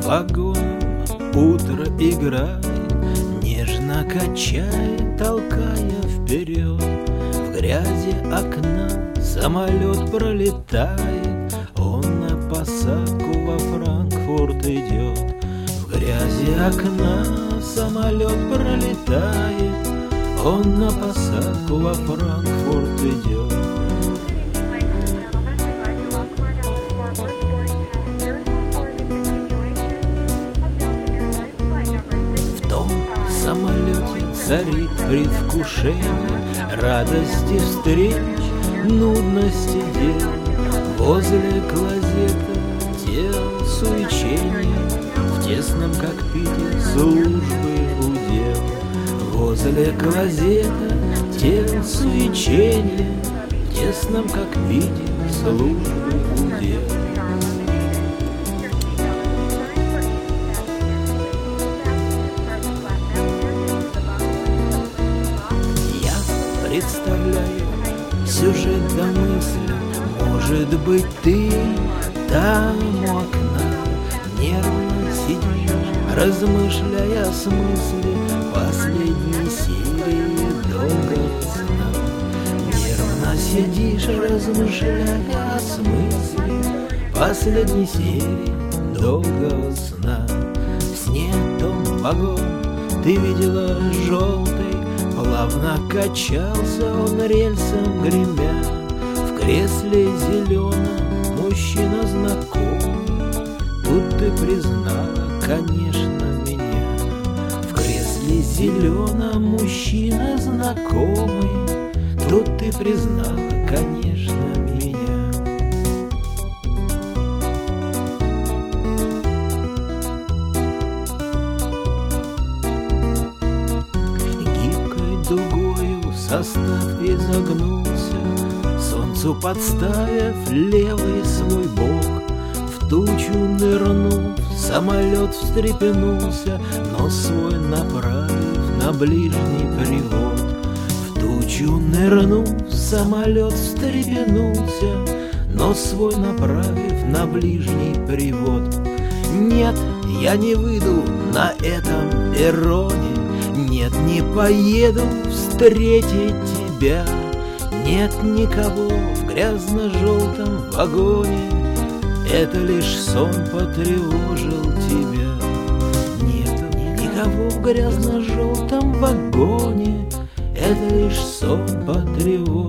вагоном утро играет, нежно качает, толкая вперед. В грязи окна самолет пролетает, он на посадку во Франкфурт идет. В грязи окна самолет пролетает, он на посадку во Франкфурт идет. В том самолете царит предвкушение радости встреч, нудности дел. Возле клозета дел суечения, в тесном кокпите службы удел. Возле клозета дел суечения, в тесном кокпите службы удел. Я представляю сюжет до мысли, может быть, ты там у окна нервно сидишь, размышляя о смысле последней серии долгого сна. Нервно сидишь, размышляя о смысле последней серии долгого сна. В сне том вагон ты видела желтый, плавно качался он рельсом гремя. В кресле зеленом мужчина знакомый, тут ты признала, конечно, меня. В кресле зеленом мужчина знакомый, тут ты признала, конечно, меня. Гибкой дугою состав изогнулся, солнцу подставив левый свой бок. В тучу нырнув, самолет встрепенулся, нос свой направив на ближний привод. В тучу нырнув, самолет встрепенулся, нос свой направив на ближний привод. Нет, я не выйду на этом перроне, нет, не поеду встретить тебя. Нет никого в грязно-желтом вагоне, это лишь сон потревожил тебя. Нет никого в грязно-желтом вагоне, это лишь сон потревожил.